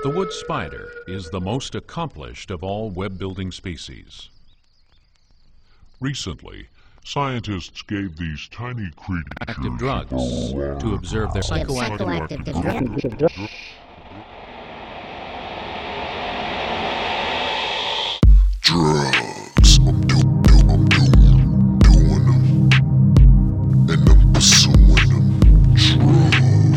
The wood spider is the most accomplished of all web-building species. Recently, scientists gave these tiny creatures Active drugs to observe their psychoactive Psychoactive drugs. I'm doing them, and I'm pursuing them. Drugs.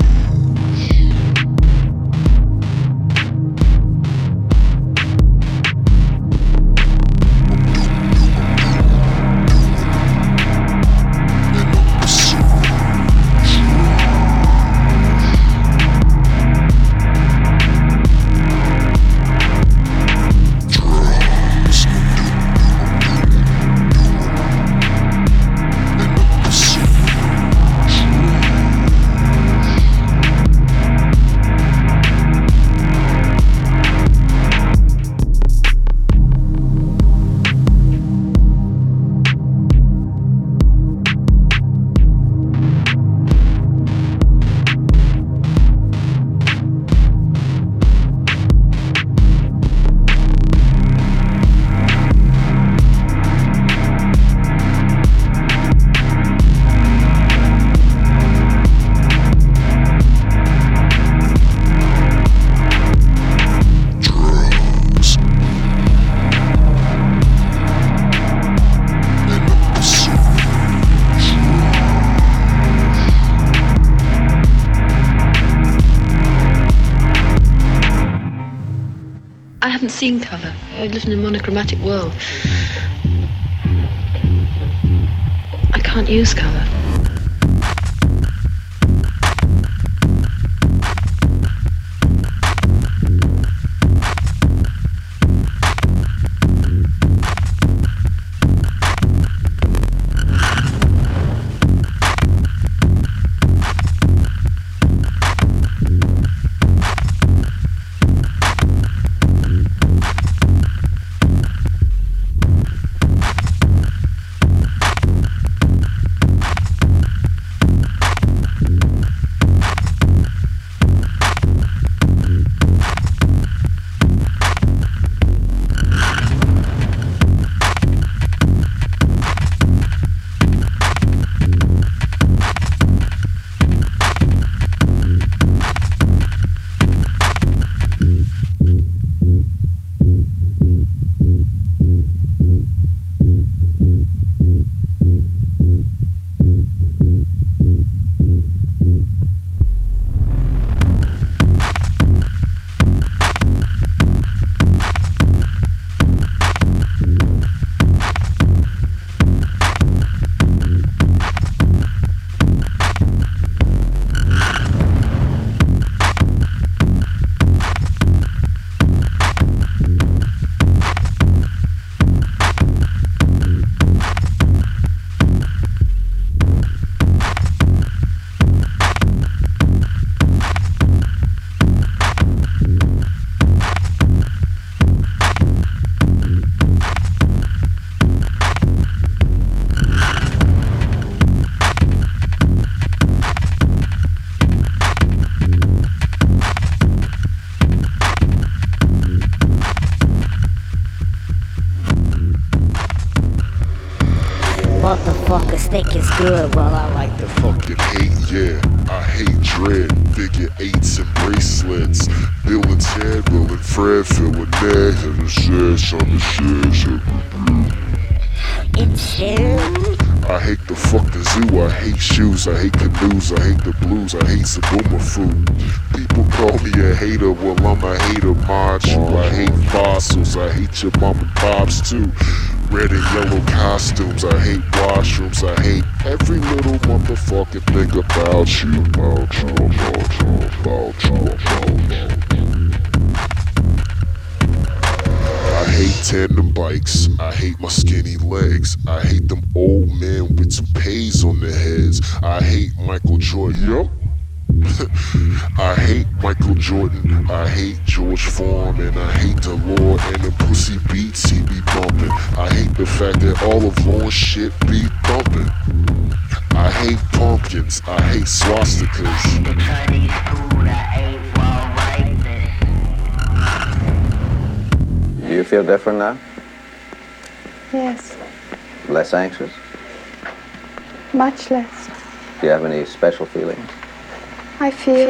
I haven't seen colour. I live in a monochromatic world. I can't use colour. Motherfuckers think it's good, well I like the fucking hate, yeah. I hate dread. Figure eights and bracelets. Bill and Ted, Bill and Fred, Phil and Ned, and the shares on the shares. instead. I hate the fucking zoo, I hate shoes, I hate canoes, I hate the blues, I hate Sabuma food. People call me a hater, well I'm a hater, macho. I hate fossils, I hate your mom and pops too. Red and yellow costumes, I hate washrooms, I hate every little motherfucking thing about you. I hate tandem bikes, I hate my skinny legs, I hate them old men with toupees on their heads, I hate Michael Jordan, yup. I hate Michael Jordan, I hate George Foreman, I hate the Lord and the pussy beats he be bumping. I hate the fact that all of Lord's shit be thumping. I hate pumpkins, I hate swastikas. you feel different now? Yes, Less anxious? much less. Do you have any special feelings? I feel